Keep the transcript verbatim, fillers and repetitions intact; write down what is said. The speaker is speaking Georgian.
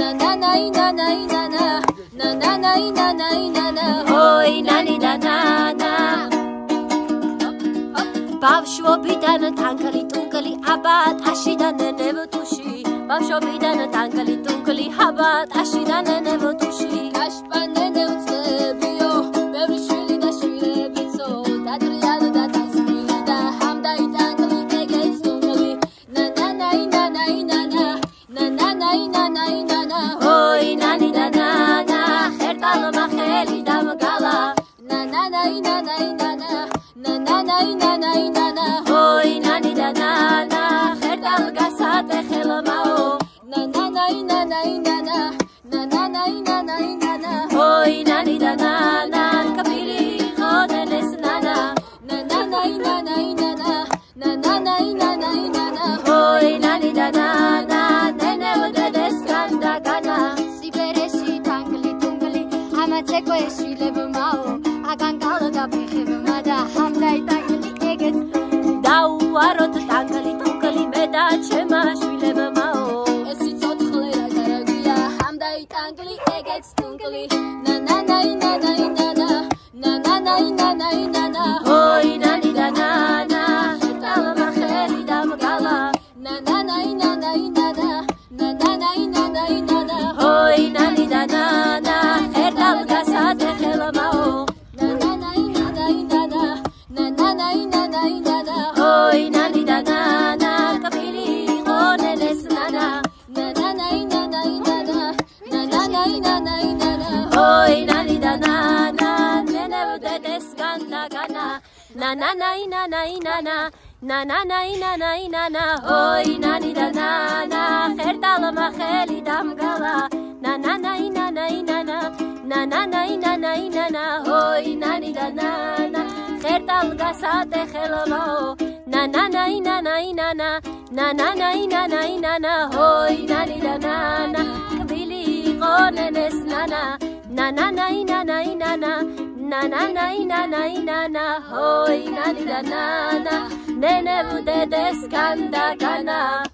na na na na na na na na na na na na na hoy nani da na na ბავშვობიდან თანგალი ტუნგალი აბა ტაშიდან ნებთუში ბავშვობიდან თანგალი ტუნგალი აბა ტაშიდან ნებთუში გაშპანენე უწლებიო ბევრი შვილი და შვილებიცო დატრიალო და წისკილი და ჰამდაი ტანგალი ეგეც ტუნგალი na na na na na na na na na na na na na hoy nani da na na ხერტალო მახელი დამგალა na na na na na na na na na na na na na hoy nani da na na ხერტალ გასატე ხელმაო na na na na na na na na na na na na na hoy nani da na na kapiri xodeles nana na na na na na na na na na na na na na hoy nani da na na nene udedes ganda gana sibereshi tangli tungli amatseko eshilebmao agangalo da bihebmada hamdai tangli egets dauarot tangli tungli meda chema shvilemao esi tsotkhle da garagia hamdai tangli egets tungli na na na na na na na na na na na na na na hoy nani da na na tala makheli da magala na na na na na na na na na na na na na hoy nani da na na ertal gasate khelmao na na na na na na na na na na na na na hoy nani da na na kapili xoneles nana na na na na na na na na na na na na na hoy nani da na na nene udedes ganda gana na na na na na na na na na na na na na na hoy nani da na na xertal maxeli damgala na na na na na na na na na na na na na na hoy nani da na na xertal gasate khelmao na na na na na na na na na na na na na na hoy nani da na na kvili xonenes nana na na na na na na na na na na na na na na hoy nani da na na nene udedes ganda gana